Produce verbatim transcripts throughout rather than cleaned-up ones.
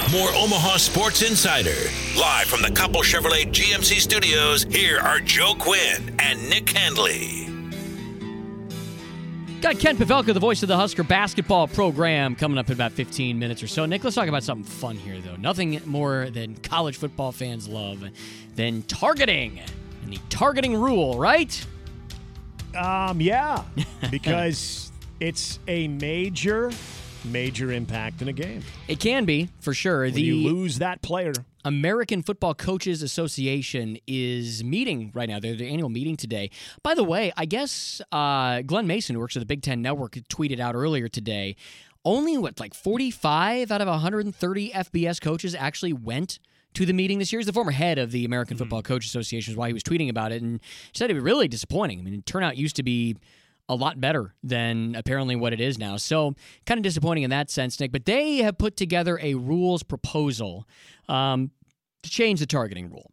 More Omaha Sports Insider. Live from the Couple Chevrolet G M C studios, here are Joe Quinn and Nick Handley. Got Ken Pavelka, the voice of the Husker basketball program, coming up in about fifteen minutes or so. Nick, let's talk about something fun here, though. Nothing more than college football fans love than targeting. And the targeting rule, right? Um, yeah, because it's a major, major impact in a game. It can be, for sure. When the you lose that player. American Football Coaches Association is meeting right now. They're their annual meeting today. By the way, I guess uh, Glenn Mason, who works at the Big Ten Network, tweeted out earlier today, only, what, like forty-five out of one hundred thirty F B S coaches actually went to the meeting this year. He's the former head of the American mm-hmm. Football Coaches Association, is why he was tweeting about it, and said it was really disappointing. I mean, turnout used to be a lot better than apparently what it is now. So kind of disappointing in that sense, Nick. But they have put together a rules proposal um, to change the targeting rule.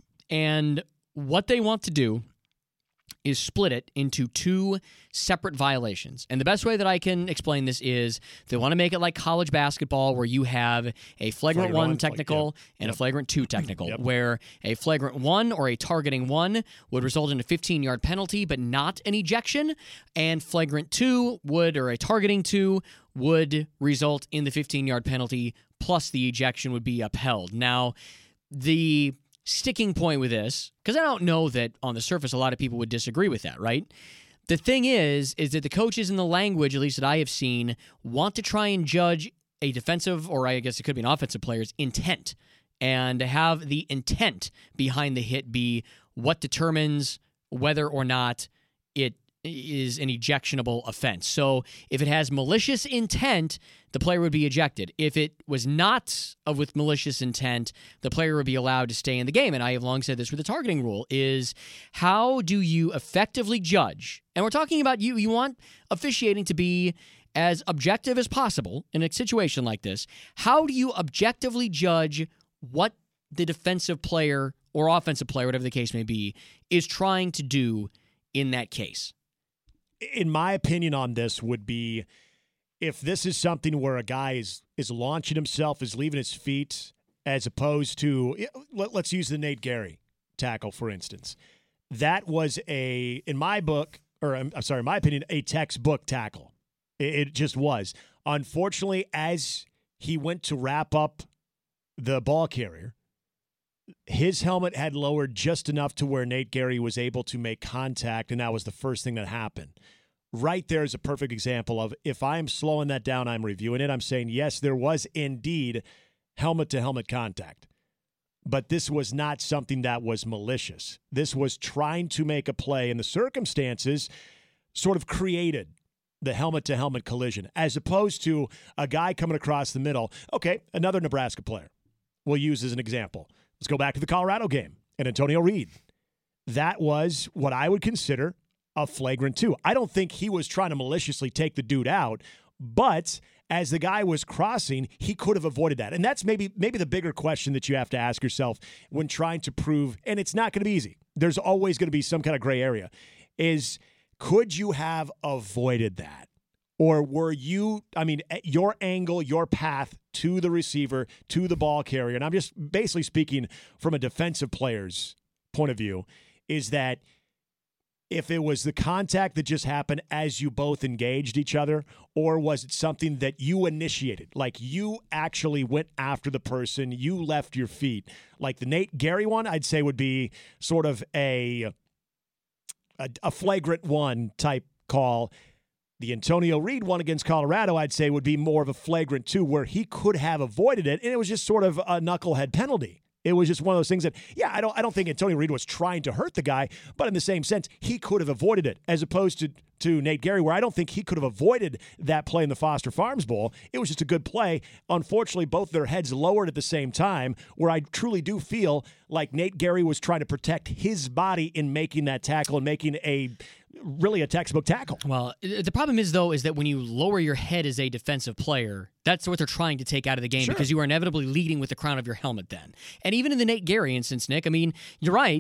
And what they want to do is split it into two separate violations. And the best way that I can explain this is they want to make it like college basketball, where you have a flagrant, flagrant one, one technical like, yeah. and yep. a flagrant two technical, yep. where a flagrant one or a targeting one would result in a fifteen-yard penalty but not an ejection, and flagrant two would, or a targeting two, would result in the fifteen-yard penalty plus the ejection would be upheld. Now, the sticking point with this, because I don't know that on the surface a lot of people would disagree with that, right? The thing is, is that the coaches in the language, at least that I have seen, want to try and judge a defensive, or I guess it could be an offensive player's intent, and have the intent behind the hit be what determines whether or not it is an ejectionable offense. So if it has malicious intent, the player would be ejected. If it was not of with malicious intent, the player would be allowed to stay in the game. And I have long said this with the targeting rule is, how do you effectively judge? And we're talking about you, you want officiating to be as objective as possible in a situation like this. How do you objectively judge what the defensive player or offensive player, whatever the case may be, is trying to do in that case? In my opinion on this would be, if this is something where a guy is is launching himself, is leaving his feet, as opposed to, let, let's use the Nate Gary tackle, for instance. That was a, in my book, or I'm, I'm sorry, in my opinion, a textbook tackle. It, it just was. Unfortunately, as he went to wrap up the ball carrier, his helmet had lowered just enough to where Nate Gary was able to make contact, and that was the first thing that happened. Right there is a perfect example of, if I'm slowing that down, I'm reviewing it, I'm saying, yes, there was indeed helmet-to-helmet contact. But this was not something that was malicious. This was trying to make a play, and the circumstances sort of created the helmet-to-helmet collision, as opposed to a guy coming across the middle. Okay, another Nebraska player we'll use as an example. Let's go back to the Colorado game and Antonio Reed. That was what I would consider a flagrant two. I don't think he was trying to maliciously take the dude out, but as the guy was crossing, he could have avoided that. And that's maybe maybe the bigger question that you have to ask yourself when trying to prove, and it's not going to be easy. There's always going to be some kind of gray area, is could you have avoided that? Or were you, I mean, your angle, your path to the receiver, to the ball carrier, and I'm just basically speaking from a defensive player's point of view, is that if it was the contact that just happened as you both engaged each other, or was it something that you initiated? Like you actually went after the person, you left your feet. Like the Nate Gary one, I'd say would be sort of a, a, a flagrant one type call. The Antonio Reed one against Colorado, I'd say, would be more of a flagrant two, where he could have avoided it, and it was just sort of a knucklehead penalty. It was just one of those things that, yeah, I don't I don't think Antonio Reed was trying to hurt the guy, but in the same sense, he could have avoided it, as opposed to, to Nate Gary, where I don't think he could have avoided that play in the Foster Farms Bowl. It was just a good play. Unfortunately, both their heads lowered at the same time, where I truly do feel like Nate Gary was trying to protect his body in making that tackle and making a really a textbook tackle. Well, the problem is, though, is that when you lower your head as a defensive player, that's what they're trying to take out of the game, sure, because you are inevitably leading with the crown of your helmet then. And even in the Nate Gary instance, Nick, I mean, you're right.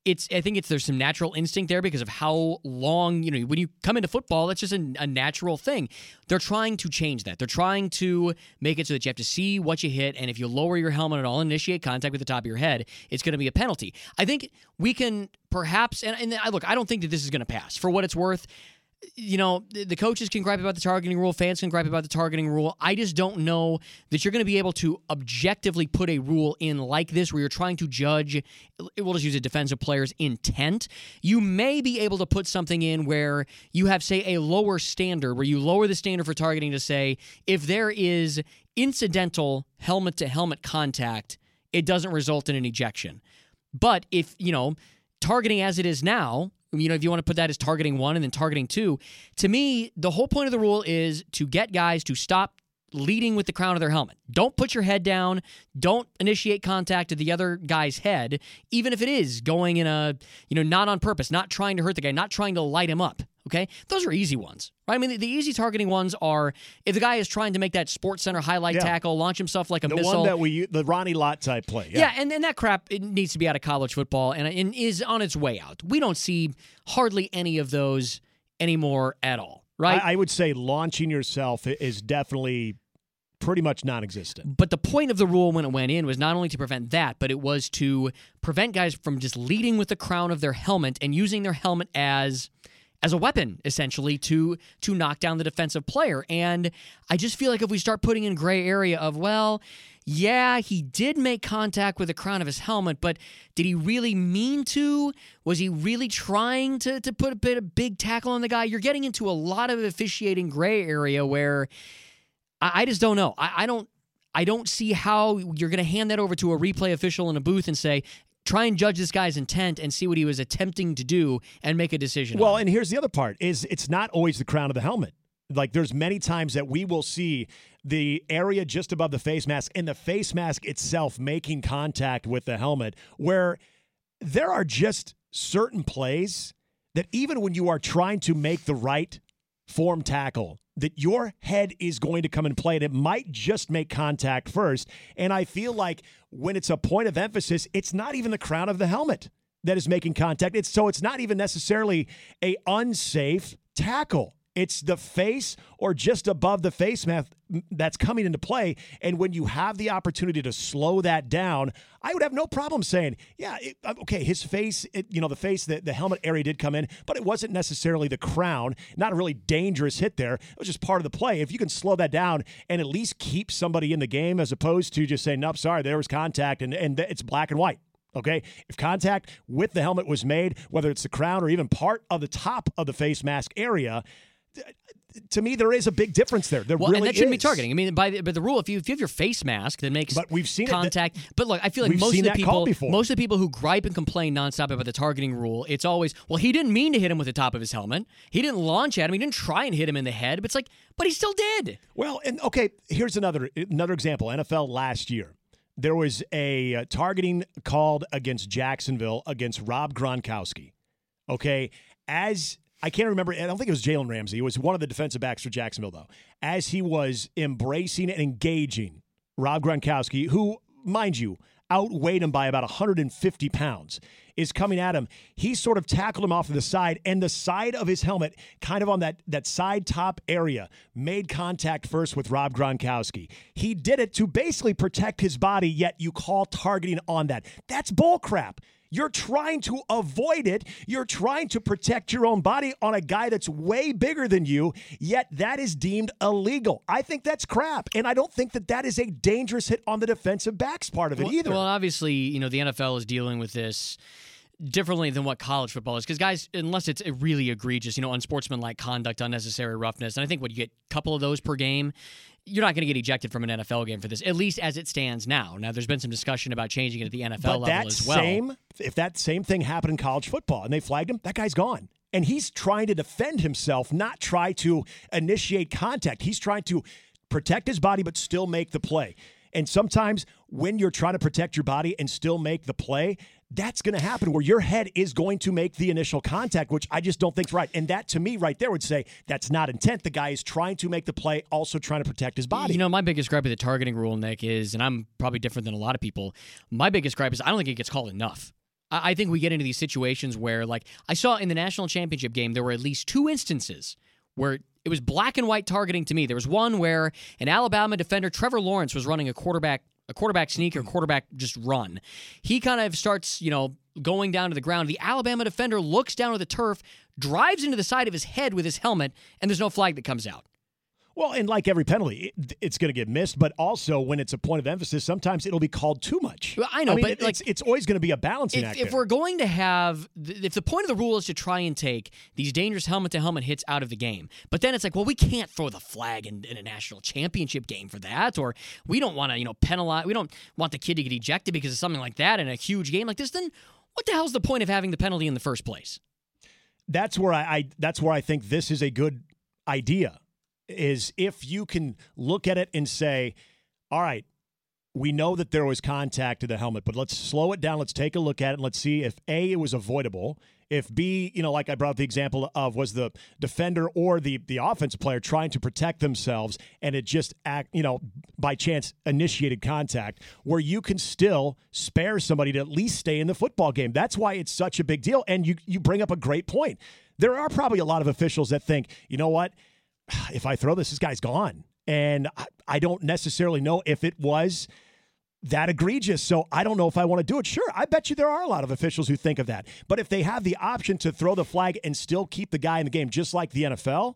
It's, I think it's there's some natural instinct there because of how long, you know, when you come into football, that's just a, a natural thing. They're trying to change that. They're trying to make it so that you have to see what you hit, and if you lower your helmet at all and initiate contact with the top of your head, it's going to be a penalty. I think we can perhaps, and, and I look, I don't think that this is going to pass. For what it's worth, you know, the coaches can gripe about the targeting rule, fans can gripe about the targeting rule. I just don't know that you're going to be able to objectively put a rule in like this where you're trying to judge, we'll just use a defensive player's intent. You may be able to put something in where you have, say, a lower standard, where you lower the standard for targeting to say, if there is incidental helmet-to-helmet contact, it doesn't result in an ejection. But if, you know, targeting as it is now, you know, if you want to put that as targeting one and then targeting two, to me, the whole point of the rule is to get guys to stop leading with the crown of their helmet. Don't put your head down. Don't initiate contact at the other guy's head, even if it is going in a, you know, not on purpose, not trying to hurt the guy, not trying to light him up. Okay? Those are easy ones, right? I mean, the, the easy targeting ones are if the guy is trying to make that Sports Center highlight yeah. tackle, launch himself like a the missile. The one that we, the Ronnie Lott type play. Yeah, yeah and, and that crap, it needs to be out of college football and, and is on its way out. We don't see hardly any of those anymore at all, right? I, I would say launching yourself is definitely pretty much non-existent. But the point of the rule when it went in was not only to prevent that, but it was to prevent guys from just leading with the crown of their helmet and using their helmet as as a weapon, essentially, to to knock down the defensive player. And I just feel like if we start putting in gray area of, well, yeah, he did make contact with the crown of his helmet, but did he really mean to? Was he really trying to, to put a bit of big tackle on the guy? You're getting into a lot of officiating gray area where I, I just don't know. I, I don't I don't see how you're going to hand that over to a replay official in a booth and say, try and judge this guy's intent and see what he was attempting to do and make a decision. Well, on. And here's the other part, is it's not always the crown of the helmet. Like, there's many times that we will see the area just above the face mask and the face mask itself making contact with the helmet, where there are just certain plays that even when you are trying to make the right form tackle, that your head is going to come and play, and it might just make contact first. And I feel like when it's a point of emphasis, it's not even the crown of the helmet that is making contact. It's so it's not even necessarily a unsafe tackle. It's the face or just above the face mask that's coming into play. And when you have the opportunity to slow that down, I would have no problem saying, yeah, it, okay, his face, it, you know, the face, the, the helmet area did come in, but it wasn't necessarily the crown. Not a really dangerous hit there. It was just part of the play. If you can slow that down and at least keep somebody in the game as opposed to just saying, nope, sorry, there was contact and, and it's black and white. Okay, if contact with the helmet was made, whether it's the crown or even part of the top of the face mask area, to me, there is a big difference there. There well, really and that shouldn't is. be targeting. I mean, by the, but the rule, if you if you have your face mask that makes but we've seen contact, it, but look, I feel like most of the people, most of the people who gripe and complain nonstop about the targeting rule, it's always, well, he didn't mean to hit him with the top of his helmet. He didn't launch at him. He didn't try and hit him in the head. But it's like, but he still did. Well, and okay, here's another another example. N F L last year. There was a uh, targeting called against Jacksonville against Rob Gronkowski. Okay, as I can't remember, I don't think it was Jalen Ramsey. It was one of the defensive backs for Jacksonville, though. As he was embracing and engaging Rob Gronkowski, who, mind you, outweighed him by about one hundred fifty pounds, is coming at him. He sort of tackled him off to the side, and the side of his helmet, kind of on that, that side top area, made contact first with Rob Gronkowski. He did it to basically protect his body, yet you call targeting on that. That's bullcrap. You're trying to avoid it. You're trying to protect your own body on a guy that's way bigger than you, yet that is deemed illegal. I think that's crap, and I don't think that that is a dangerous hit on the defensive backs part of it well, either. Well, obviously, you know, the N F L is dealing with this differently than what college football is, because guys, unless it's really egregious, you know, unsportsmanlike conduct, unnecessary roughness, and I think what you get a couple of those per game, you're not going to get ejected from an N F L game for this, at least as it stands now. Now, there's been some discussion about changing it at the N F L but level that as well. Same, if that same thing happened in college football and they flagged him, that guy's gone. And he's trying to defend himself, not try to initiate contact. He's trying to protect his body but still make the play. And sometimes when you're trying to protect your body and still make the play, that's going to happen where your head is going to make the initial contact, which I just don't think is right. And that, to me, right there would say that's not intent. The guy is trying to make the play, also trying to protect his body. You know, my biggest gripe with the targeting rule, Nick, is, and I'm probably different than a lot of people, my biggest gripe is I don't think it gets called enough. I think we get into these situations where, like, I saw in the national championship game, there were at least two instances where it was black and white targeting to me. There was one where an Alabama defender, Trevor Lawrence, was running a quarterback a quarterback sneak or quarterback just run. He kind of starts, you know, going down to the ground. The Alabama defender looks down at the turf, drives into the side of his head with his helmet, and there's no flag that comes out. Well, and like every penalty, it, it's going to get missed, but also when it's a point of emphasis, sometimes it'll be called too much. Well, I know, I mean, but it, like, it's, it's always going to be a balancing if, act. If we're going to have, if the point of the rule is to try and take these dangerous helmet-to-helmet hits out of the game, but then it's like, well, we can't throw the flag in, in a national championship game for that, or we don't want to, you know, penalize, we don't want the kid to get ejected because of something like that in a huge game like this, then what the hell's the point of having the penalty in the first place? That's where I, I that's where I think this is a good idea. Is if you can look at it and say, all right, we know that there was contact to the helmet, but let's slow it down. Let's take a look at it and let's see if A, it was avoidable. If B, you know, like I brought the example of, was the defender or the the offensive player trying to protect themselves and it just, act, you know, by chance initiated contact, where you can still spare somebody to at least stay in the football game. That's why it's such a big deal. And you you bring up a great point. There are probably a lot of officials that think, you know what, if I throw this, this guy's gone. And I, I don't necessarily know if it was that egregious, so I don't know if I want to do it. Sure, I bet you there are a lot of officials who think of that. But if they have the option to throw the flag and still keep the guy in the game, just like the N F L,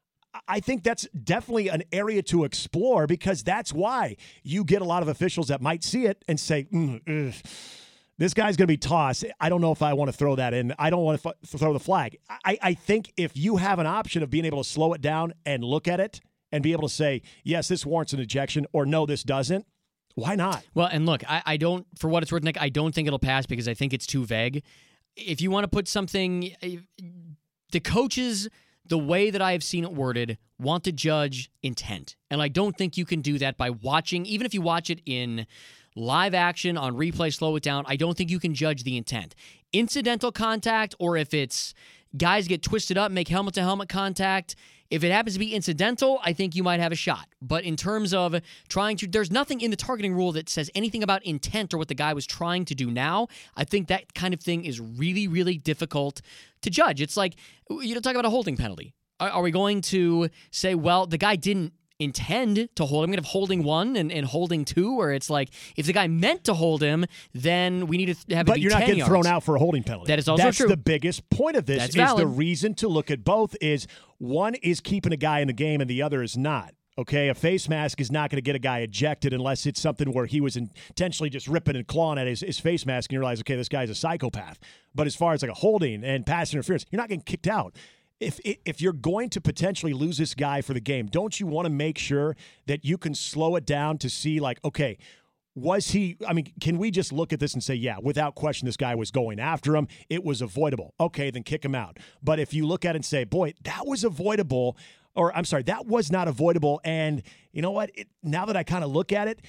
I think that's definitely an area to explore, because that's why you get a lot of officials that might see it and say, mm, ugh, this guy's going to be tossed. I don't know if I want to throw that in. I don't want to f- throw the flag. I, I think if you have an option of being able to slow it down and look at it and be able to say, yes, this warrants an ejection, or no, this doesn't, why not? Well, and look, I, I don't, for what it's worth, Nick, I don't think it'll pass because I think it's too vague. If you want to put something, the coaches, the way that I have seen it worded, want to judge intent. And I don't think you can do that by watching, even if you watch it in live action on replay, slow it down, I don't think you can judge the intent. Incidental contact, or if it's guys get twisted up, make helmet-to-helmet contact, if it happens to be incidental, I think you might have a shot. But in terms of trying to, there's nothing in the targeting rule that says anything about intent or what the guy was trying to do now. I think that kind of thing is really, really difficult to judge. It's like, you know, talk about a holding penalty. Are, are we going to say, well, the guy didn't intend to hold him? We have holding one and, and holding two, where it's like, if the guy meant to hold him, then we need to have it but be you're not ten getting yards. thrown out for a holding penalty. That is also That's true. the biggest point of this. That's is valid. The reason to look at both is one is keeping a guy in the game and the other is not. Okay, a face mask is not going to get a guy ejected unless it's something where he was intentionally just ripping and clawing at his, his face mask and you realize, okay, this guy's a psychopath. But as far as like a holding and pass interference, you're not getting kicked out. If if you're going to potentially lose this guy for the game, don't you want to make sure that you can slow it down to see, like, okay, was he, I mean, can we just look at this and say, yeah, without question, this guy was going after him. It was avoidable. Okay, then kick him out. But if you look at it and say, boy, that was avoidable, or I'm sorry, that was not avoidable. And you know what? It, now that I kind of look at it,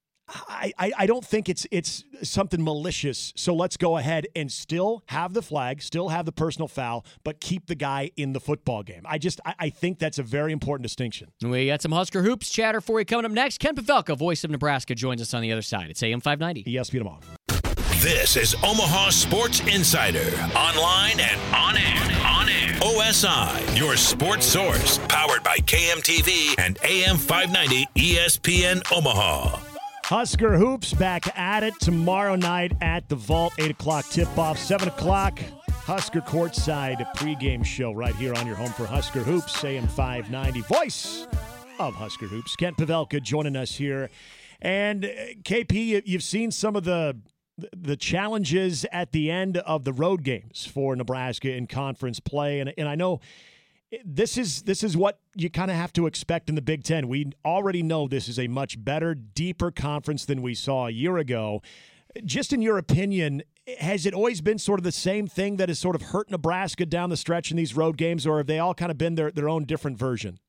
I, I, I don't think it's it's something malicious. So let's go ahead and still have the flag, still have the personal foul, but keep the guy in the football game. I just I, I think that's a very important distinction. We got some Husker Hoops chatter for you coming up next. Ken Pavelka, voice of Nebraska, joins us on the other side. It's A M five ninety. E S P N tomorrow. This is Omaha Sports Insider. Online and on air. On air. O S I, your sports source. Powered by K M T V and A M five ninety E S P N Omaha. Husker Hoops back at it tomorrow night at the Vault. eight o'clock tip-off, seven o'clock. Husker Courtside pregame show right here on your home for Husker Hoops. A M five ninety, voice of Husker Hoops. Kent Pavelka joining us here. And uh, K P, you've seen some of the the challenges at the end of the road games for Nebraska in conference play. And, and I know this is this is what you kind of have to expect in the Big Ten. We already know this is a much better, deeper conference than we saw a year ago. Just in your opinion, has it always been sort of the same thing that has sort of hurt Nebraska down the stretch in these road games, or have they all kind of been their, their own different version?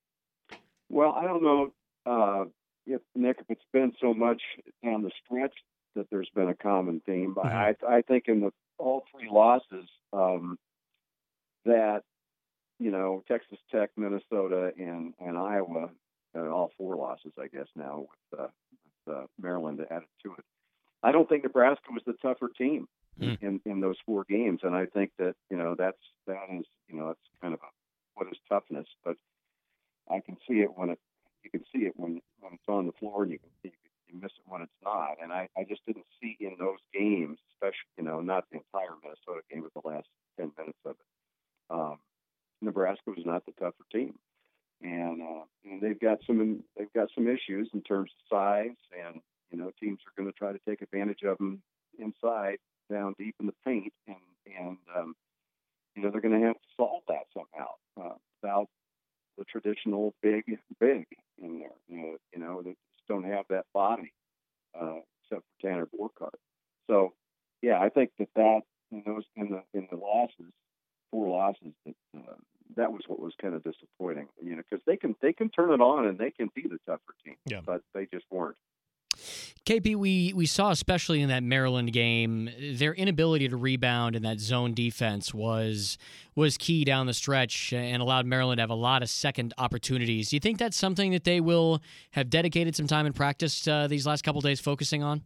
Well, I don't know, uh, if Nick, if it's been so much down the stretch that there's been a common theme. But mm-hmm. I, I think in the all three losses um, that, you know, Texas Tech, Minnesota, and, and Iowa, uh, all four losses, I guess, now with, uh, with uh, Maryland added to it. I don't think Nebraska was the tougher team. Mm. in, in those four games. And I think that, you know, that's, that is, you know, it's kind of a, what is toughness, but I can see it when it, you can see it when, when it's on the floor, and you can see, you miss it when it's not. And I, I just didn't see in those games, especially, you know, not the entire Minnesota game, but the last ten minutes of it. Um, Nebraska was not the tougher team. And, uh, and they've got some, they've got some issues in terms of size, and, you know, teams are going to try to take advantage of them inside, down deep in the paint. And, and, um, you know, they're going to have to solve that somehow, uh, without the traditional big, big in there. You know, you know, they just don't have that body, uh, except for Tanner Borkart. So, yeah, I think that that in those in the in the losses, four losses, that uh, that was what was kind of disappointing. You know, because they can they can turn it on and they can be the tougher team, yeah. but they just weren't. K P, we, we saw, especially in that Maryland game, their inability to rebound in that zone defense was was key down the stretch and allowed Maryland to have a lot of second opportunities. Do you think that's something that they will have dedicated some time in practice uh, these last couple days focusing on?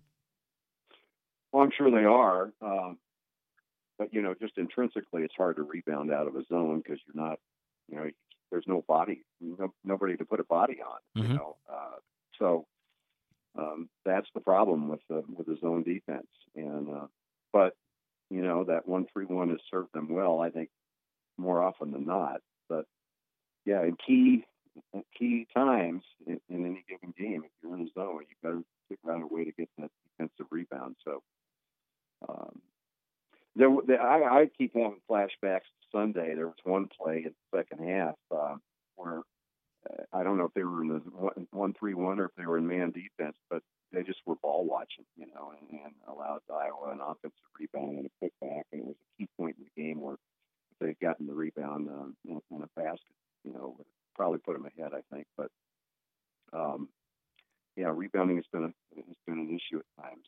Well, I'm sure they are. Um, but, you know, just intrinsically, it's hard to rebound out of a zone because you're not, you know, there's no body, no, nobody to put a body on, Mm-hmm. you know. Uh, so um, that's the problem with the, with the zone defense. And, uh, but, you know, that one three one has served them well, I think, more often than not. But, yeah, in key, in key times in, in any given game, if you're in a zone, you better figure out a way to get that defensive rebound. So, um, there, there I, I keep having flashbacks to Sunday. There was one play in the second half uh, where uh, I don't know if they were in the one three one or if they were in man defense, but they just were ball watching, you know, and, and allowed Iowa an offensive rebound and a putback, and it was a key point in the game where if they'd gotten the rebound um, in, in a basket, you know, would probably put them ahead, I think. But um, yeah, rebounding has been a, has been an issue at times.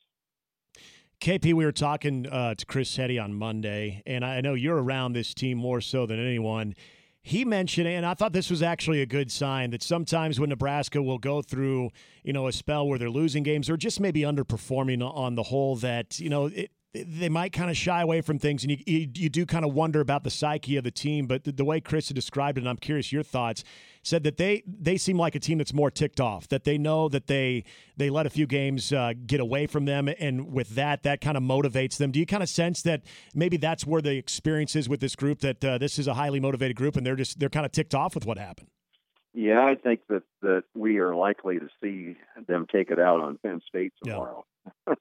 K P, we were talking uh, to Chris Hetty on Monday, and I know you're around this team more so than anyone. He mentioned, and I thought this was actually a good sign, that sometimes when Nebraska will go through, you know, a spell where they're losing games or just maybe underperforming on the whole, that, you know, it, they might kind of shy away from things, and you, you you do kind of wonder about the psyche of the team. But the, the way Chris had described it, and I'm curious your thoughts, said that they they seem like a team that's more ticked off, that they know that they they let a few games uh, get away from them, and with that, that kind of motivates them. Do you kind of sense that maybe that's where the experience is with this group, that uh, this is a highly motivated group, and they're just they're kind of ticked off with what happened? Yeah, I think that, that we are likely to see them take it out on Penn State tomorrow. Yeah.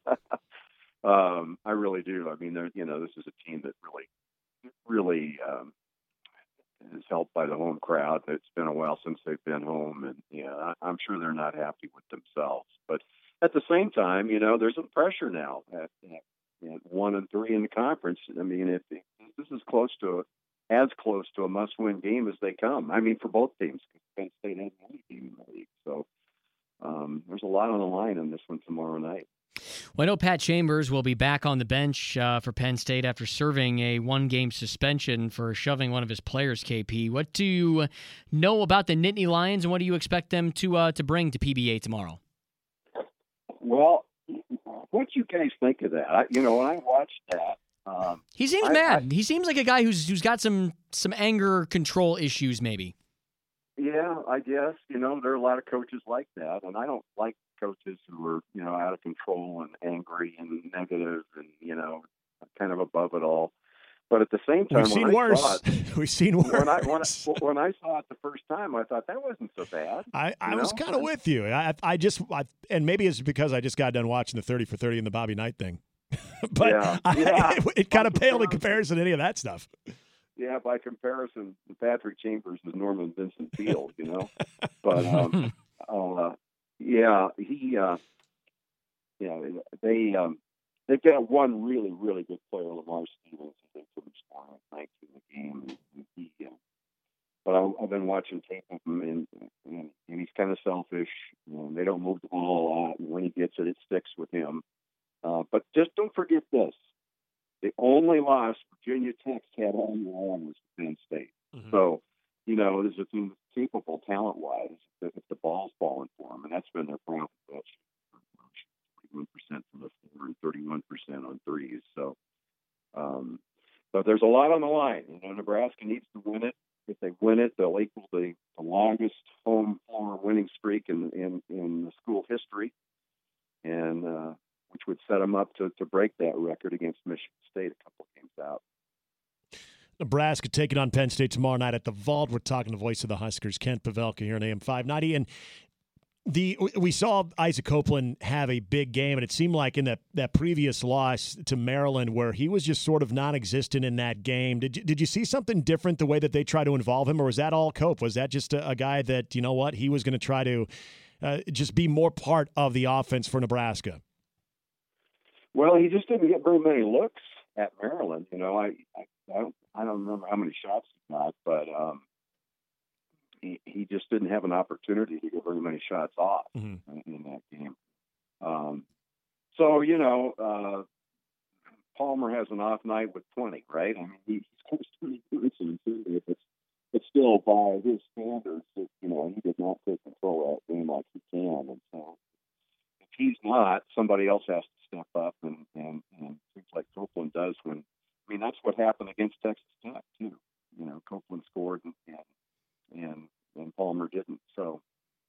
Um, I really do. I mean, you know, this is a team that really, really um, is helped by the home crowd. It's been a while since they've been home, and yeah, I, I'm sure they're not happy with themselves. But at the same time, you know, there's some pressure now at, at, at one and three in the conference. I mean, if, if this is close to as close to a must-win game as they come. I mean, for both teams, Penn State has one game in the league, so um, there's a lot on the line in this one tomorrow night. Well, I know Pat Chambers will be back on the bench uh, for Penn State after serving a one-game suspension for shoving one of his players, K P. What do you know about the Nittany Lions, and what do you expect them to uh, to bring to P B A tomorrow? Well, what do you guys think of that? I, you know, when I watched that, um, he seems I, mad. I, he seems like a guy who's who's got some some anger control issues, maybe. Yeah, I guess. You know, there are a lot of coaches like that, and I don't like coaches who are, you know, out of control and angry and negative and, you know, kind of above it all. But at the same time, we've seen when worse. I saw it, we've seen worse. When I, when, I, when I saw it the first time, I thought that wasn't so bad. I, I was kind of with you. I, I just, I, and maybe it's because I just got done watching the thirty for thirty and the Bobby Knight thing. but yeah. I, Yeah. it, it kind of paled in comparison to any of that stuff. Yeah, by comparison, Patrick Chambers is Norman Vincent Field, you know. But um, uh, yeah, he, uh, yeah, they um, they've got one really, really good player, Lamar Stevens. They put him scoring at nineteen in the game. And he, uh, but I, I've been watching tape of him, and, and, and he's kind of selfish. And they don't move the ball a lot, and when he gets it, it sticks with him. Uh, but just don't forget this. The only loss Virginia Tech had all year long was Penn State. Mm-hmm. So, you know, there's a team that's capable talent-wise if the ball's falling for them, and that's been their problem. thirty-one percent from the floor and thirty-one percent on threes. So, Um, but there's a lot on the line. You know, Nebraska needs to win it. If they win it, they'll equal the, the longest home floor winning streak in in, in the school history, and uh, which would set them up to, to break that record against Michigan State a couple of games out. Nebraska taking on Penn State tomorrow night at the Vault. We're talking to the voice of the Huskers, Kent Pavelka, here on A M five ninety. And the we saw Isaac Copeland have a big game, and it seemed like in that, that previous loss to Maryland where he was just sort of non-existent in that game. Did you, did you see something different the way that they try to involve him, or was that all Cope? Was that just a, a guy that, you know what, he was going to try to uh, just be more part of the offense for Nebraska? Well, he just didn't get very many looks at Maryland. You know, I, I, I don't I don't remember how many shots he got, but um, he he just didn't have an opportunity to get very many shots off mm-hmm. in, in that game. Um, so you know, uh, Palmer has an off night with twenty, right? I mean, he scores twenty points on Sunday, but but still, by his standards, it, you know, he did not take control of that game like he can, and so if he's not, somebody else has to step up, and and, and things like Copeland does when. I mean, that's what happened against Texas Tech, too. You know, Copeland scored and and, and, and Palmer didn't. So,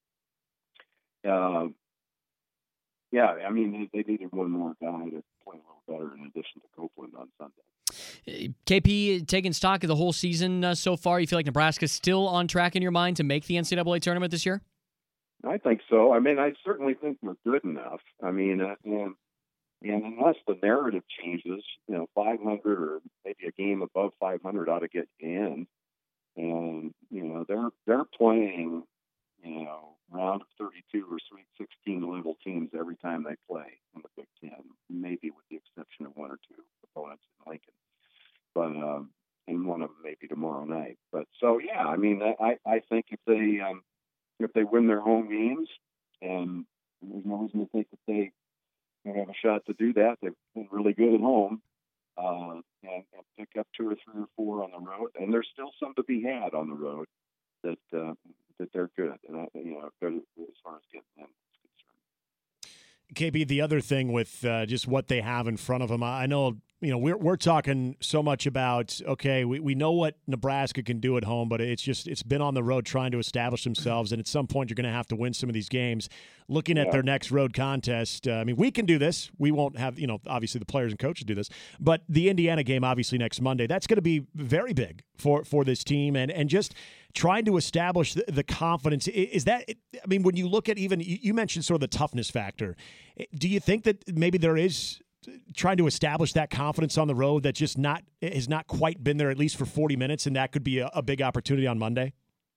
uh, yeah, I mean, they, they needed one more guy to play a little better in addition to Copeland on Sunday. K P, taking stock of the whole season uh, so far, you feel like Nebraska's still on track in your mind to make the N C double A tournament this year? I think so. I mean, I certainly think we're good enough. I mean, uh, and And unless the narrative changes, you know, five hundred or maybe a game above five hundred ought to get in. And, you know, they're they're playing, you know, round of thirty-two or Sweet sixteen level teams every time they play in the Big Ten, maybe with the exception of one or two opponents in Lincoln. But, um, and one of them maybe tomorrow night. But so, yeah, I mean, I, I think if they, um, if they win their home games, and there's no reason to think that they, They have a shot to do that. They've been really good at home, uh, and, and pick up two or three or four on the road. And there's still some to be had on the road that uh, that they're good. And I, you know, as far as getting them is concerned. K B, the other thing with uh, just what they have in front of them, I know. You know, we're we're talking so much about, okay, we, we know what Nebraska can do at home, but it's just it's been on the road trying to establish themselves, and at some point you're going to have to win some of these games. Looking at yeah. their next road contest, uh, I mean, we can do this. We won't have, you know, obviously the players and coaches do this, but the Indiana game, obviously next Monday, that's going to be very big for, for this team, and and just trying to establish the, the confidence. Is that, I mean, when you look at even, you mentioned sort of the toughness factor. Do you think that maybe there is trying to establish that confidence on the road that just not has not quite been there at least for forty minutes, and that could be a, a big opportunity on Monday?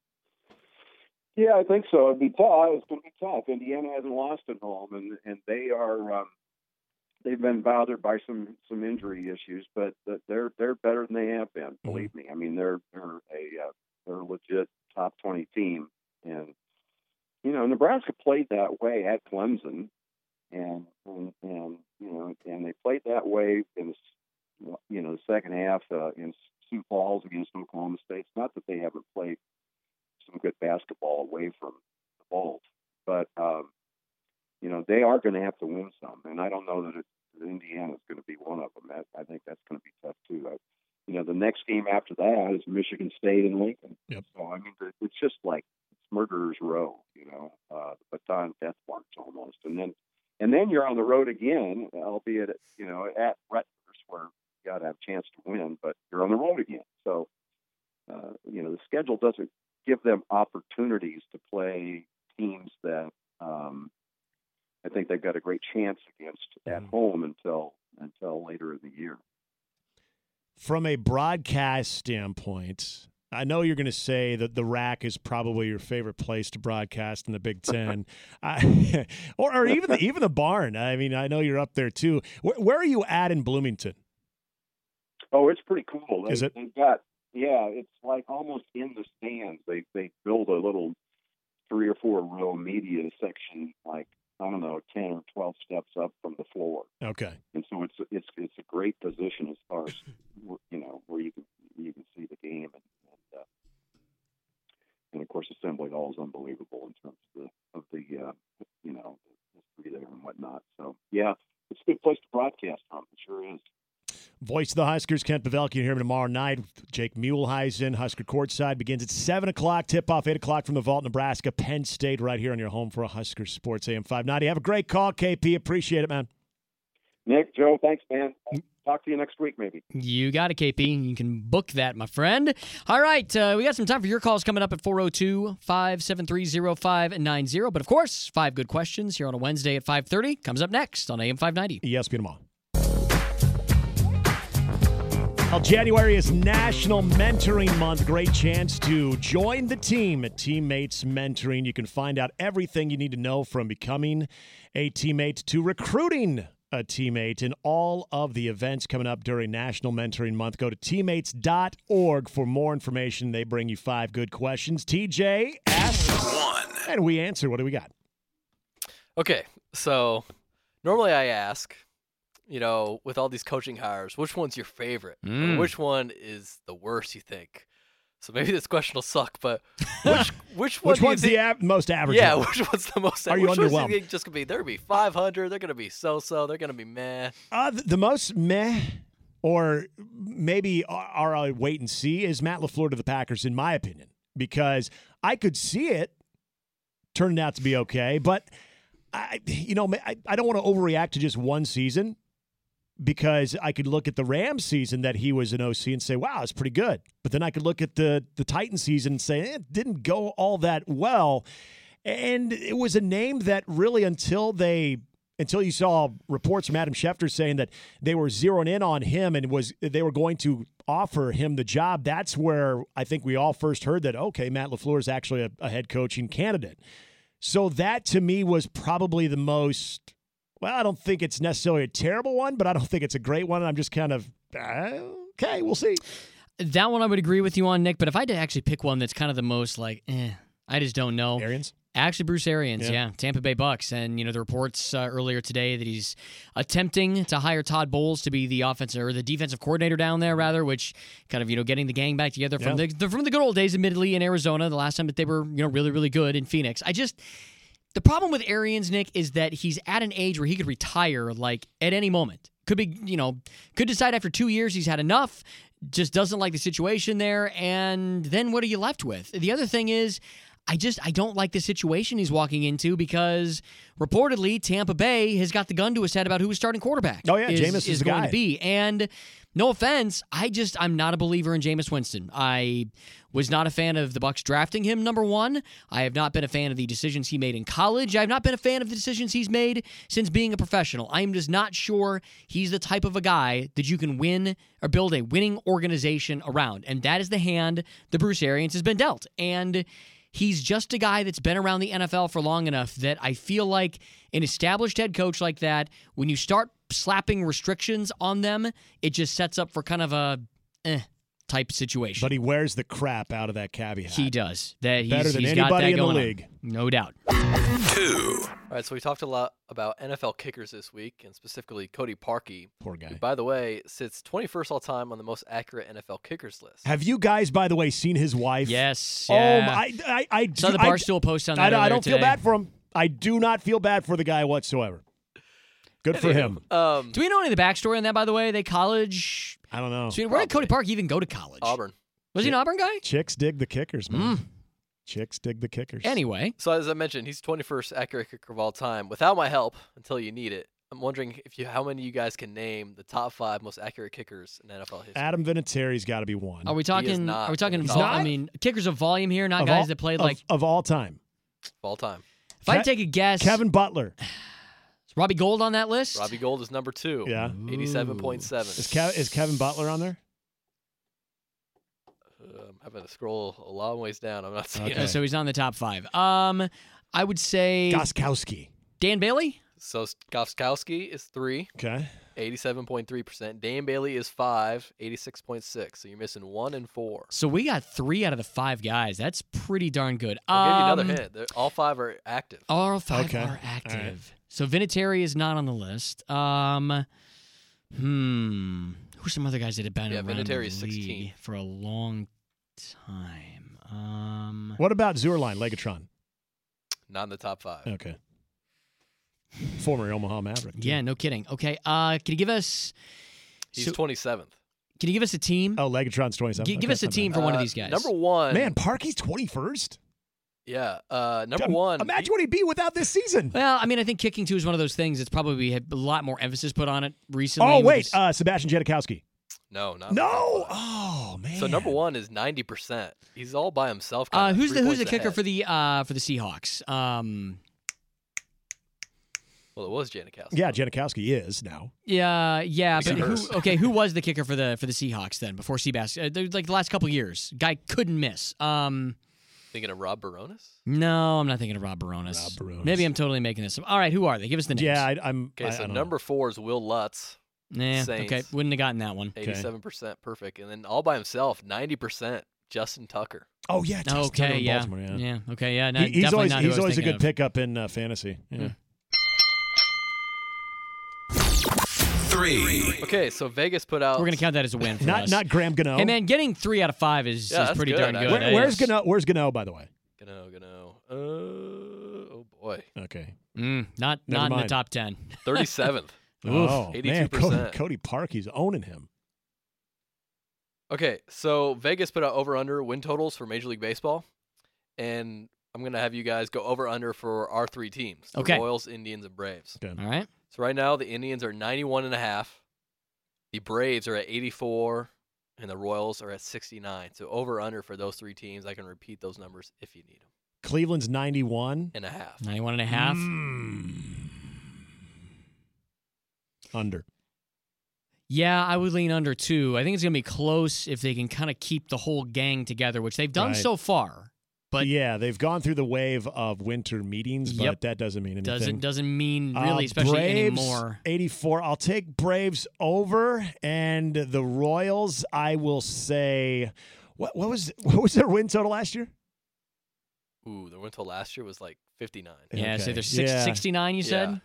Yeah, I think so. It'd be tough. It's going to be tough. Indiana hasn't lost at home, and and they are um, they've been bothered by some some injury issues, but they're they're better than they have been. Believe mm-hmm. me. I mean, they're they're a uh, they're a legit top twenty team, and you know, Nebraska played that way at Clemson. And, and, and, you know, and they played that way in the, you know, the second half uh, in Sioux Falls against Oklahoma State. It's not that they haven't played some good basketball away from the Vault, but, um, you know, they are going to have to win some. And I don't know that, it, that Indiana is going to be one of them. That, I think that's going to be tough, too. I, you know, the next game after that is Michigan State and Lincoln. Yep. So, I mean, it's just like it's murderer's row, you know, uh, the baton death march almost. And then, And then you're on the road again, albeit, you know, at Rutgers, where you got to have a chance to win, but you're on the road again. So, uh, you know, the schedule doesn't give them opportunities to play teams that um, I think they've got a great chance against at mm-hmm. home until until later in the year. From a broadcast standpoint, I know you're going to say that the R A C is probably your favorite place to broadcast in the Big Ten, I, or, or even the, even the barn. I mean, I know you're up there too. Where, where are you at in Bloomington? Oh, it's pretty cool. They, is it? They've got yeah, it's like almost in the stands. They they build a little three or four row media section, like I don't know, ten or twelve steps up from the floor. Okay, and so it's it's it's a great position as far as you know where you can you can see the game and. And of course, Assembly Hall is unbelievable in terms of the, of the uh, you know, history there and whatnot. So, yeah, it's a good place to broadcast from. It sure is. Voice of the Huskers, Kent Pavelki, here tomorrow night. Jake Muehlheisen, Husker Courtside, begins at seven o'clock. Tip-off, eight o'clock from the Vault, Nebraska. Penn State right here on your home for a Husker Sports A M five ninety. Have a great call, K P. Appreciate it, man. Nick, Joe, thanks, man. I'll talk to you next week, maybe. You got it, K P. You can book that, my friend. All right, uh, we got some time for your calls coming up at four oh two, five seven three, oh five nine oh. But, of course, five good questions here on a Wednesday at five thirty comes up next on A M five ninety. E S P N tomorrow. Well, January is National Mentoring Month. Great chance to join the team at Teammates Mentoring. You can find out everything you need to know from becoming a teammate to recruiting a teammate and all of the events coming up during National Mentoring Month. Go to teammates dot org for more information. They bring you five good questions. T J asks one, and we answer. What do we got? Okay, so normally I ask, you know, with all these coaching hires, which one's your favorite? Mm. Or which one is the worst, you think? So maybe this question will suck, but which which one Which do you one's think, the av- most average? Yeah, one? which one's the most Are you which ones do underwhelmed? you think just gonna be they're gonna be five hundred, they're gonna be so-so, they're gonna be meh. Uh, the, the most meh, or maybe are a wait and see, is Matt LaFleur to the Packers, in my opinion, because I could see it turning out to be okay, but I, you know, I, I don't want to overreact to just one season, because I could look at the Rams season that he was an O C and say, wow, it's pretty good. But then I could look at the the Titans season and say, eh, it didn't go all that well. And it was a name that really until they until you saw reports from Adam Schefter saying that they were zeroing in on him and was they were going to offer him the job, that's where I think we all first heard that, okay, Matt LaFleur is actually a, a head coaching candidate. So that, to me, was probably the most, well, I don't think it's necessarily a terrible one, but I don't think it's a great one. And I'm just kind of, uh, okay, we'll see. That one I would agree with you on, Nick, but if I had to actually pick one that's kind of the most like, eh, I just don't know. Arians? Actually, Bruce Arians, Yeah. yeah. Tampa Bay Bucks. And, you know, the reports uh, earlier today that he's attempting to hire Todd Bowles to be the offensive or the defensive coordinator down there, rather, which kind of, you know, getting the gang back together from Yeah. the, the from the good old days, admittedly, in Arizona, the last time that they were, you know, really, really good in Phoenix. I just, the problem with Arians, Nick, is that he's at an age where he could retire, like, at any moment. Could be, you know, could decide after two years he's had enough, just doesn't like the situation there, and then what are you left with? The other thing is, I just I don't like the situation he's walking into because reportedly Tampa Bay has got the gun to his head about who his starting quarterback Oh, yeah, is, Jameis is is the going guy. to be. And no offense, I just I'm not a believer in Jameis Winston. I was not a fan of the Bucs drafting him, number one. I have not been a fan of the decisions he made in college. I have not been a fan of the decisions he's made since being a professional. I am just not sure he's the type of a guy that you can win or build a winning organization around. And that is the hand that Bruce Arians has been dealt. And he's just a guy that's been around the N F L for long enough that I feel like an established head coach like that, when you start slapping restrictions on them, it just sets up for kind of a eh type situation. But he wears the crap out of that caveat. He does. That he's, Better than he's got anybody that in the going on. league. No doubt. Two. All right, so we talked a lot about N F L kickers this week, and specifically Cody Parkey, Poor who, guy. by the way, sits twenty-first all time on the most accurate N F L kickers list. Have you guys, by the way, seen his wife? Yes. Oh, Yeah. I, I, I, Saw the I- Barstool post on I, that I earlier don't feel today. bad for him. I do not feel bad for the guy whatsoever. Good for him. Um, Do we know any of the backstory on that, by the way? They college. I don't know. So where did Cody Park even go to college? Auburn. Was he an Auburn guy? Chicks dig the kickers, man. Mm. Chicks dig the kickers. Anyway. So as I mentioned, he's twenty-first accurate kicker of all time. Without my help, until you need it, I'm wondering if you how many of you guys can name the top five most accurate kickers in N F L history. Adam Vinatieri's got to be one. Are we talking? not. Are we talking? He's vol- not? I mean, kickers of volume here, not Of guys all- that played of, like. of all time. of all time. If I Ke- take a guess, Kevin Butler. is Robbie Gold on that list? Robbie Gold is number two. Yeah. eighty-seven point seven. Is, Kev- is Kevin Butler on there? Uh, I'm having to scroll a long ways down. I'm not seeing Okay. Uh, it. So he's on the top five. Um, I would say Goskowski. Dan Bailey. So Gostkowski is three, Okay. eighty-seven point three percent. Dan Bailey is five, eighty-six point six. So you're missing one and four. So we got three out of the five guys. That's pretty darn good. I'll give you Um, another hint. They're- All five are active. All five Okay. are All right. active. So Vinatieri is not on the list. Um, hmm. Who's some other guys that have been Yeah, around the Vinatieri is league sixteen. for a long time? Um, What about Zurline, Legatron? Not in the top five. Okay. Former Omaha Maverick. too. yeah, no kidding. Okay, uh, can you give us He's So- twenty-seventh. Can you give us a team? Oh, Legatron's twenty-seven. G- give Okay, us a not team bad. for one of Uh, these guys. Number one. Man, Parky's twenty-first? Yeah. Uh, number Um, one. Imagine he- what he'd be without this season. Well, I mean, I think kicking two is one of those things that's probably had a lot more emphasis put on it recently. Oh, with wait. this- Uh, Sebastian Janikowski. no, not No. number five. Oh, man. So number one is ninety percent. He's all by himself. uh, kinda, who's three the who's the points kicker ahead. for the uh, for the Seahawks? Um, Well, it was Janikowski. Yeah, Janikowski is now. yeah, yeah, He but got who? hurt. Okay, who was the kicker for the for the Seahawks then before Seabass? Uh, they're- like the last couple years, guy couldn't miss. Um, Thinking of Rob Baronis? no, I'm not thinking of Rob Baronis. Rob Baronis. Maybe I'm totally making this up. All right, who are they? Give us the names. Yeah, I, I'm. Okay, I, so I don't number four is Will Lutz, Nah, Saints. okay, wouldn't have gotten that one. eighty-seven percent perfect. And then all by himself, ninety percent, Justin Tucker. know. Oh, yeah. Justin Tucker Okay, in yeah. Baltimore, yeah. yeah, okay, yeah. No, He- he's definitely always, not who I he's was always a thinking good of. pickup in uh, fantasy. Yeah. Hmm. Three. Okay, so Vegas put out. We're gonna count that as a win for Not us. not Graham Gano. Hey man, getting three out of five is, Yeah, is that's pretty good, darn good. actually. Where, That where's is- Gano? Where's Gano, by the way? Gonna, gonna. Uh, oh boy, Okay. Mm, not Never not in the mind. top ten. thirty-seventh. Oh, man. eighty-two Cody, percent. Cody Parkey's owning him. Okay, so Vegas put out over under win totals for Major League Baseball, and I'm gonna have you guys go over under for our three teams: the Okay. Royals, Indians, and Braves. Okay. All right. So right now the Indians are ninety-one and a half, the Braves are at eighty-four, and the Royals are at sixty-nine. So over under for those three teams. I can repeat those numbers if you need them. Cleveland's ninety-one. And a half. ninety-one and a half. Mm. Under. Yeah, I would lean under two. I think it's gonna be close if they can kind of keep the whole gang together, which they've done Right. so far. But yeah, they've gone through the wave of winter meetings, but Yep. that doesn't mean anything. doesn't doesn't mean really, Uh, especially Braves, anymore. eighty-four. I'll take Braves over, and the Royals. I will say, what what was what was their win total last year? Ooh, the win total last year was like fifty-nine. Yeah, so Okay. they're six, Yeah. sixty-nine. You said.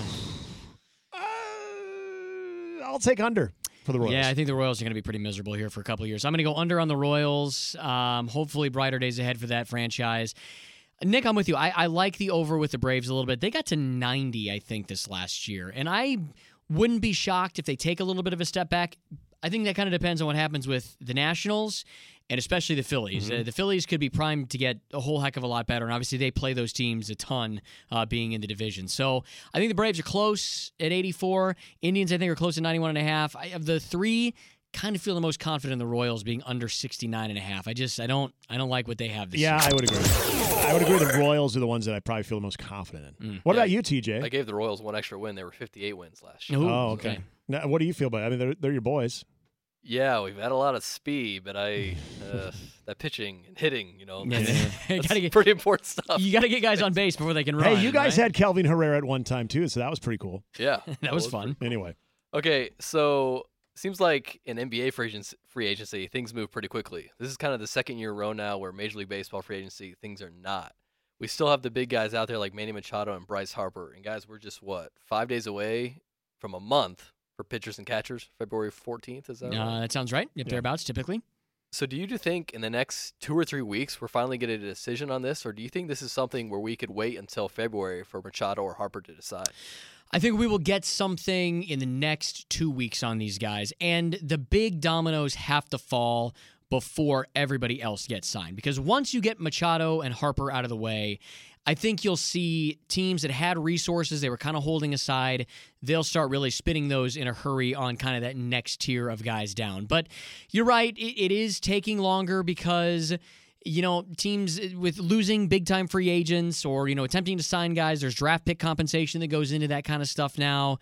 Uh, I'll take under for the Royals. Yeah, I think the Royals are going to be pretty miserable here for a couple of years. I'm going to go under on the Royals. Um, hopefully, brighter days ahead for that franchise. Nick, I'm with you. I, I like the over with the Braves a little bit. They got to ninety, I think, this last year. And I wouldn't be shocked if they take a little bit of a step back. I think that kind of depends on what happens with the Nationals and especially the Phillies. Mm-hmm. Uh, the Phillies could be primed to get a whole heck of a lot better. And obviously, they play those teams a ton uh, being in the division. So I think the Braves are close at eighty-four. Indians, I think, are close at ninety-one and a half. I have the three. Kind of feel the most confident in the Royals being under sixty-nine and a half. I just I don't I don't like what they have this Yeah, year. I would agree. I would agree. The Royals are the ones that I probably feel the most confident in. Mm. What Yeah, about you, T J? I gave the Royals one extra win. They were fifty-eight wins last year. Ooh, Oh, okay. Now, what do you feel about it? I mean, they're, they're your boys. Yeah, we've had a lot of speed, but I uh, that pitching and hitting, you know, Yeah, that's, you that's gotta get pretty important stuff. you got to get guys on base before they can run. Hey, you guys right? had Kelvin Herrera at one time, too, so that was pretty cool. Yeah, that was fun. Anyway. Okay, so seems like in N B A free agency, free agency, things move pretty quickly. This is kind of the second year in a row now where Major League Baseball free agency, things are not. We still have the big guys out there like Manny Machado and Bryce Harper. And guys, we're just, what, five days away from a month for pitchers and catchers, February fourteenth, is that Uh, right? that sounds right. Yep, Yeah. thereabouts typically. So do you do think in the next two or three weeks we're finally getting a decision on this? Or do you think this is something where we could wait until February for Machado or Harper to decide? I think we will get something in the next two weeks on these guys, and the big dominoes have to fall before everybody else gets signed. Because once you get Machado and Harper out of the way, I think you'll see teams that had resources they were kind of holding aside, they'll start really spinning those in a hurry on kind of that next tier of guys down. But you're right, it, it is taking longer because, you know, teams with losing big-time free agents or, you know, attempting to sign guys, there's draft pick compensation that goes into that kind of stuff now.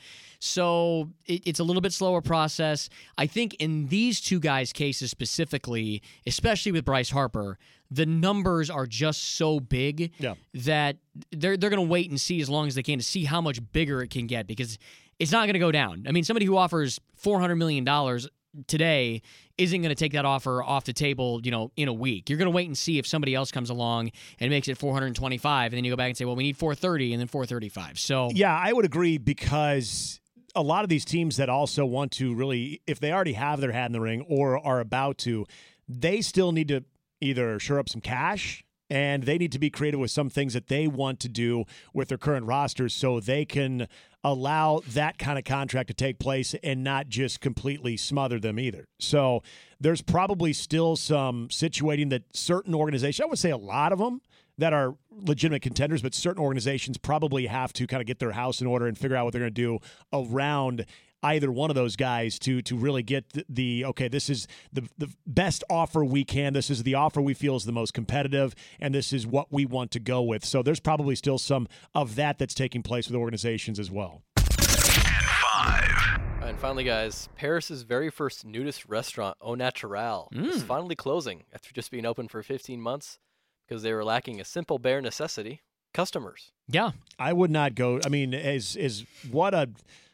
So it, it's a little bit slower process. I think in these two guys' cases specifically, especially with Bryce Harper, the numbers are just so big Yeah. that they're they're going to wait and see as long as they can to see how much bigger it can get because it's not going to go down. I mean, somebody who offers four hundred million dollars today isn't going to take that offer off the table, you know, in a week. You're going to wait and see if somebody else comes along and makes it four hundred twenty-five, and then you go back and say, well, we need four thirty and then four thirty-five. So Yeah, I would agree because a lot of these teams that also want to really, if they already have their hat in the ring or are about to, they still need to either shore up some cash And they need to be creative with some things that they want to do with their current rosters so they can allow that kind of contract to take place and not just completely smother them either. So there's probably still some situating that certain organizations, I would say a lot of them that are legitimate contenders, but certain organizations probably have to kind of get their house in order and figure out what they're going to do around either one of those guys to to really get the, the okay, this is the, the best offer we can. This is the offer we feel is the most competitive, and this is what we want to go with. So there's probably still some of that that's taking place with organizations as well. And five. And finally, guys, Paris's very first nudist restaurant, Au Naturel, Mm. is finally closing after just being open for fifteen months because they were lacking a simple bare necessity, customers. Yeah. I would not go. I mean, is is what a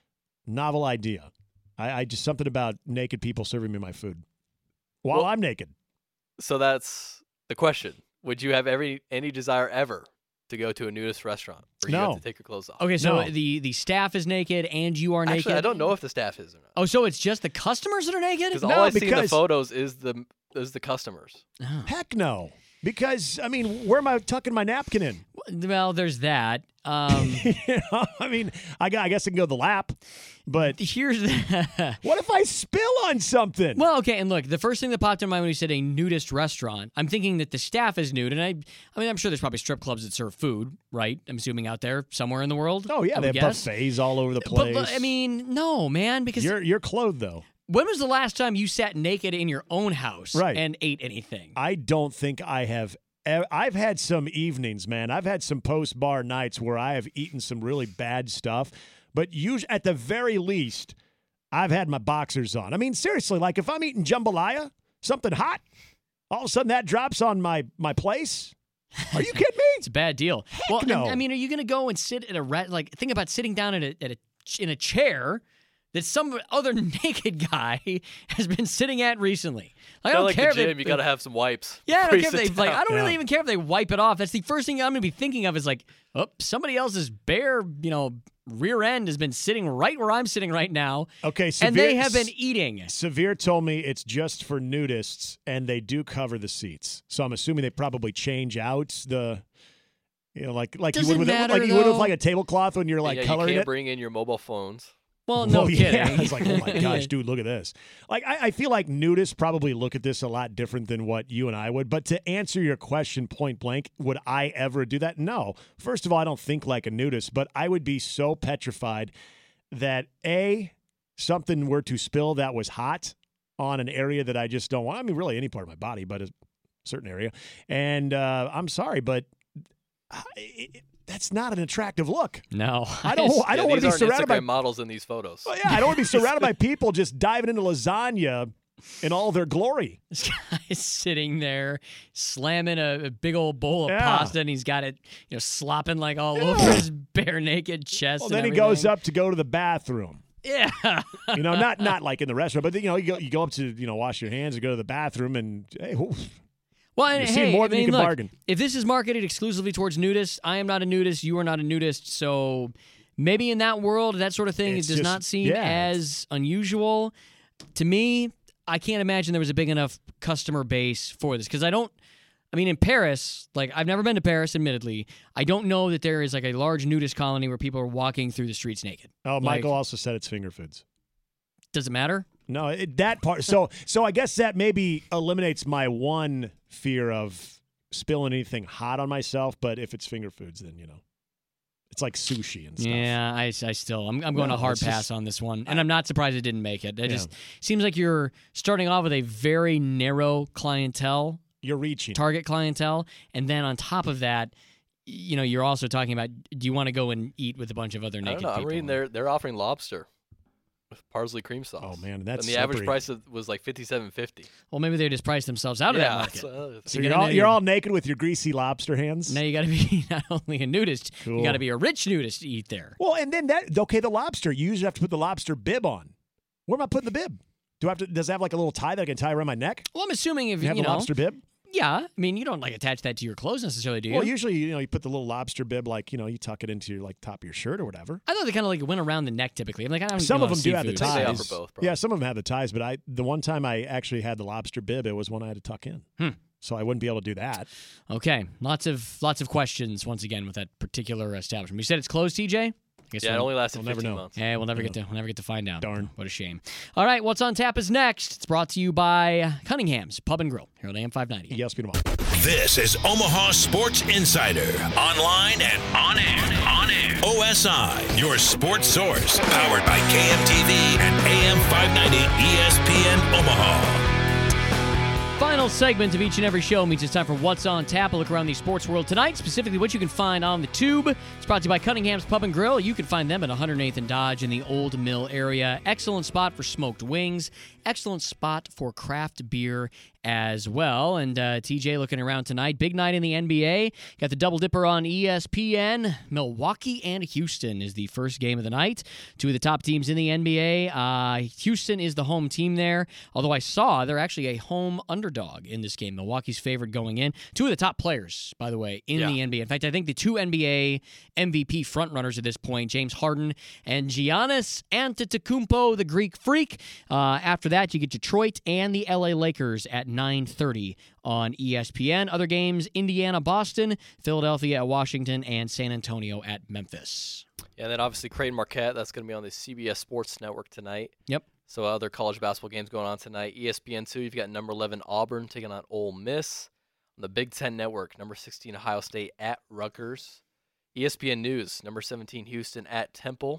novel idea. I, I just something about naked people serving me my food while Well- I'm naked. So that's the question. Would you have every any desire ever to go to a nudist restaurant where you No. have to take your clothes off? Okay, so No. the, the staff is naked and you are naked? Actually, I don't know if the staff is or not. Oh, so it's just the customers that are naked? Because No, all I see in the because- photos is the is the customers. Oh. Heck no. Because, I mean, where am I tucking my napkin in? Well, there's that. Um, You know, I mean, I, gu- I guess I can go to the lap, but here's the. what if I spill on something? Well, okay, and look, the first thing that popped in my mind when you said a nudist restaurant, I'm thinking that the staff is nude, and I, I mean, I'm sure there's probably strip clubs that serve food, right? I'm assuming out there somewhere in the world. Oh, yeah, I they would have guess. buffets all over the But, place. but, I mean, no, man, because you're, you're clothed, though. when was the last time you sat naked in your own house Right. and ate anything? I don't think I have. e- I've had some evenings, man. I've had some post bar nights where I have eaten some really bad stuff, but usually, at the very least, I've had my boxers on. I mean, seriously, like if I'm eating jambalaya, something hot, all of a sudden that drops on my my place. Are you kidding me? It's a bad deal. well, and, no. I mean, are you going to go and sit at a re- like think about sitting down at a, at a in a chair that some other naked guy has been sitting at recently? Like, I Kinda don't like care the if gym, they, you got to have some wipes. Yeah, I before don't you care if they sit like. down. I don't really Yeah. even care if they wipe it off. That's the first thing I'm going to be thinking of is like, oh, somebody else's bare, you know, rear end has been sitting right where I'm sitting right now, Okay, Severe, and they have been eating. Severe told me it's just for nudists, and they do cover the seats. So I'm assuming they probably change out the, you know, like like you Doesn't would with matter, like you would with though. like a tablecloth when you're like yeah, you coloring can't it. bring in your mobile phones. Well, no Well, kidding. Yeah, it's like, oh my gosh, dude, look at this. Like, I, I feel like nudists probably look at this a lot different than what you and I would. But to answer your question point blank, would I ever do that? No. First of all, I don't think like a nudist, but I would be so petrified that A, something were to spill that was hot on an area that I just don't want. I mean, really any part of my body, but a certain area. And uh, I'm sorry, but I, it, that's not an attractive look. No, I don't. I Yeah, don't want these to be aren't surrounded Instagram by models in these photos. well, yeah, I don't want to be surrounded by people just diving into lasagna in all their glory. This guy is sitting there slamming a, a big old bowl of Yeah. pasta, and he's got it, you know, slopping like all Yeah. over his bare naked chest. Well, and then he goes everything. up to go to the bathroom. Yeah. You know, not not like in the restaurant, but you know, you go you go up to you know wash your hands and go to the bathroom, and hey, whoo, Well, and You're seeing hey, more I than you mean, can look, bargain. if this is marketed exclusively towards nudists, I am not a nudist. You are not a nudist, so maybe in that world, that sort of thing, It's it does just- not seem yeah, as unusual. To me, I can't imagine there was a big enough customer base for this because I don't. I mean, in Paris, like I've never been to Paris, admittedly. I don't know that there is like a large nudist colony where people are walking through the streets naked. oh, Like- Michael also said it's finger foods. Does it matter? No, it, that part. So so I guess that maybe eliminates my one fear of spilling anything hot on myself. But if it's finger foods, then you know, it's like sushi and stuff. Yeah, I, I still, I'm, I'm going No, a hard it's just- pass on this one, and I'm not surprised it didn't make it. It Yeah. just seems like you're starting off with a very narrow clientele, You're reaching. target clientele, and then on top of that, you know, you're also talking about, do you want to go and eat with a bunch of other I naked don't know. I'm people? reading they're they're offering lobster with parsley cream sauce. Oh man, and that's the average slippery. price of- was like fifty-seven fifty. Well, maybe they just priced themselves out of that Yeah, market. so, So You you're gotta all know you're your- all naked with your greasy lobster hands. Now you got to be not only a nudist, Cool. you got to be a rich nudist to eat there. Well, and then that okay, the lobster. You usually have to put the lobster bib on. Where am I putting the bib? Do I have to? Does it have like a little tie that I can tie around my neck? Well, I'm assuming if You you, have you a know, lobster bib. yeah, I mean, you don't like attach that to your clothes necessarily, do you? Well, usually you know you put the little lobster bib like you know you tuck it into your like top of your shirt or whatever. I thought they kind of like went around the neck typically. I'm like, I don't Some eat a of lot them do have the seafood. I think ties. they offer both, probably. Yeah, some of them have the ties, but I the one time I actually had the lobster bib, it was one I had to tuck in. Hmm. so I wouldn't be able to do that. Okay, lots of lots of questions once again with that particular establishment. You said it's closed, T J? Guess Yeah, it we'll- only lasted we'll never fifteen know. months. Yeah, we'll never get to we'll never get to find out. Darn. What a shame. All right, what's on tap is next. It's brought to you by Cunningham's Pub and Grill here on A M five ninety. E S P N tomorrow. This is Omaha Sports Insider. Online and on air. On air. O S I, your sports source. Powered by K M T V and A M five ninety E S P N Omaha. Final segment of each and every show means it's time for What's on Tap. A look around the sports world tonight, specifically what you can find on the tube. It's brought to you by Cunningham's Pub and Grill. You can find them at one hundred eighth and Dodge in the Old Mill area. Excellent spot for smoked wings. Excellent spot for craft beer as well. And uh, T J looking around tonight. Big night in the N B A. Got the double dipper on E S P N. Milwaukee and Houston is the first game of the night. Two of the top teams in the N B A. Uh, Houston is the home team there. Although I saw they're actually a home underdog in this game. Milwaukee's favored going in. Two of the top players, by the way, in Yeah. the N B A. In fact, I think the two N B A M V P frontrunners at this point, James Harden and Giannis Antetokounmpo, the Greek freak. Uh, after that, you get Detroit and the L A Lakers at nine thirty on E S P N. Other games, Indiana, Boston, Philadelphia at Washington, and San Antonio at Memphis. Yeah, and then obviously Creighton Marquette. That's going to be on the C B S Sports Network tonight. Yep. So other college basketball games going on tonight. E S P N two, you've got number eleven Auburn taking on Ole Miss. On the Big Ten Network, number sixteen Ohio State at Rutgers. E S P N News, number seventeen Houston at Temple.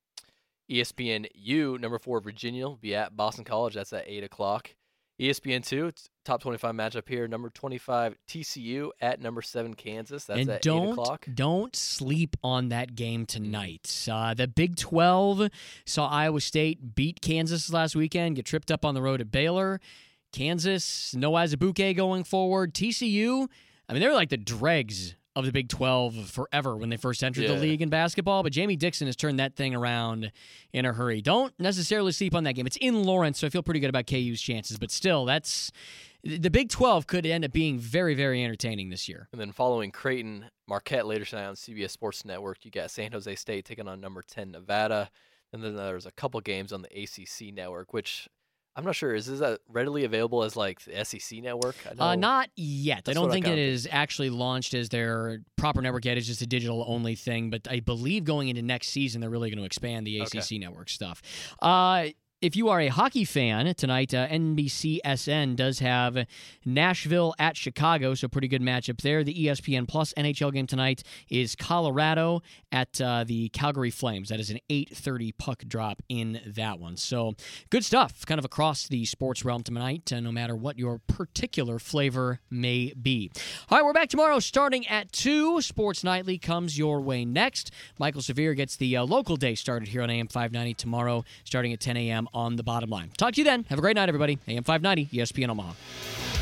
E S P N U, number four Virginia, will be at Boston College. That's at eight o'clock. E S P N two, it's top twenty-five matchup here. Number twenty-five T C U at number seven Kansas. That's and at don't, eight o'clock. Don't sleep on that game tonight. Uh, the Big twelve saw Iowa State beat Kansas last weekend, get tripped up on the road at Baylor. Kansas, no Azubuike going forward. T C U, I mean, they were like the dregs of the Big twelve forever when they first entered Yeah. the league in basketball, but Jamie Dixon has turned that thing around in a hurry. Don't necessarily sleep on that game. It's in Lawrence, so I feel pretty good about K U's chances, but still, that's the Big twelve could end up being very, very entertaining this year. And then following Creighton, Marquette later tonight on C B S Sports Network, you got San Jose State taking on number ten Nevada. And then there's a couple games on the A C C Network, which I'm not sure. Is this that readily available as like the S E C Network? I know, Uh, not yet. I That's don't what I think it kinda is actually launched as their proper network yet. It's just a digital-only thing. But I believe going into next season, they're really going to expand the A C C network stuff. Uh, if you are a hockey fan, tonight uh, N B C S N does have Nashville at Chicago, so pretty good matchup there. The E S P N Plus N H L game tonight is Colorado at uh, the Calgary Flames. That is an eight thirty puck drop in that one. So good stuff kind of across the sports realm tonight, uh, no matter what your particular flavor may be. All right, we're back tomorrow starting at two. Sports Nightly comes your way next. Michael Severe gets the uh, local day started here on A M five ninety tomorrow starting at ten a.m. on the Bottom Line. Talk to you then. Have a great night, everybody. A M five ninety, E S P N Omaha.